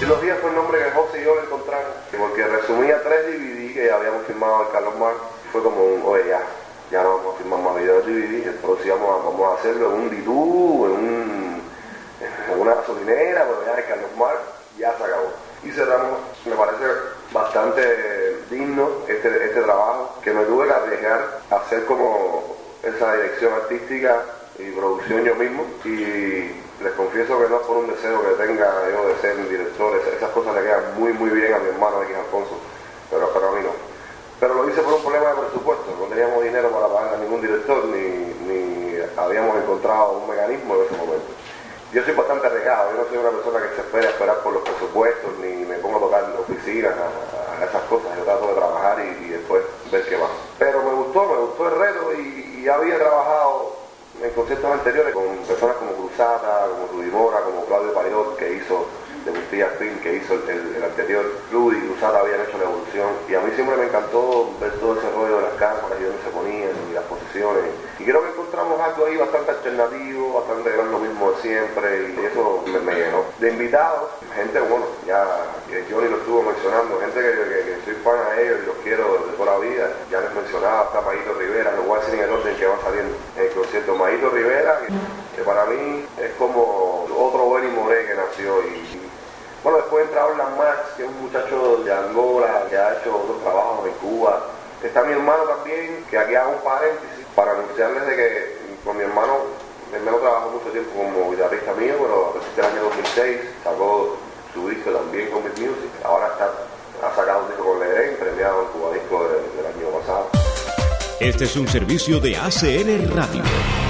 Trilogía fue el nombre que José y yo le encontramos, porque resumía 3 DVD que habíamos firmado al Carlos Marx. Fue como oye, ya no vamos a firmar más videos de DVD, entonces vamos a hacerlo en un Ditú, en una gasolinera, pero ya el Carlos Marx ya se acabó. Y cerramos, me parece bastante digno este trabajo, que me tuve que arriesgar a hacer como esa dirección artística y producción yo mismo, y les confieso que no es por un deseo que tenga yo de ser un director, esas cosas le quedan muy bien a mi hermano X Alfonso, pero a mí no. Pero lo hice por un problema de presupuesto, no teníamos dinero para pagar a ningún director, ni habíamos encontrado un mecanismo en ese momento. Yo soy bastante arriesgado, yo no soy una persona que se espera a esperar por los presupuestos, ni me pongo a tocar en oficinas, a esas cosas. Yo trato de trabajar y después ver qué va. Pero me gustó el reto y había trabajado en conciertos anteriores con personas como Cruzata, como Rudy Mora, como Claudio Pairot, que hizo de Bustillas Film, que hizo el anterior. Rudy y Cruzata habían hecho la evolución y a mí siempre me encantó ver todo ese rollo de las cámaras y dónde se ponían y las posiciones. Y creo que encontramos algo ahí bastante alternativo, bastante era lo mismo de siempre, y eso me llenó. De invitados, gente, bueno, ya Johnny lo estuvo mencionando, gente que soy fan a ellos y los quiero de toda la vida. Ya les mencionaba, está Mayito Rivera, lo voy a decir en el orden que va a salir en el concierto. Mayito Rivera, que para mí es como otro Benny Moré que nació. Y bueno, después entra Orlan Max, que es un muchacho de Angola, que ha hecho otros trabajos en Cuba. Está mi hermano también, que aquí hago un paréntesis para anunciarles de que con mi hermano trabajó mucho tiempo como guitarrista mío, pero a partir del año 2006 sacó su disco también con Big Music. Ahora ha sacado un disco con Ledén, premiado en Cuba Disco del año pasado. Este es un servicio de ACN Radio.